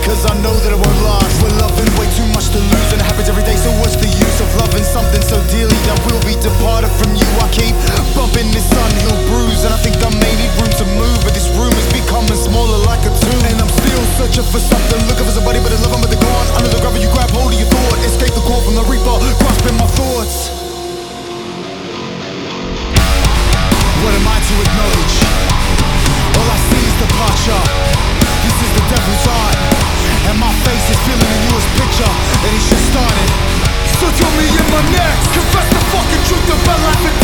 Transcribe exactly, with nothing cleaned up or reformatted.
cause I know that it won't last. We're loving way too much to lose, and it happens every day, so what's the use of loving something so dearly that will be departed from you? I keep bumping this unhealed bruise, and I think I may need room to move, but this room is becoming smaller like a tomb. And I'm still searching for something, looking for somebody, but I love them, but they're gone. Under the gravity, you grab hold of your thought, escape the call from the reaper, grasping my thoughts. What am I to acknowledge? All I see is departure. This is the devil's art, and my face is feeling the newest picture, and it's just started. So tell me in my neck, confess the fucking truth about life and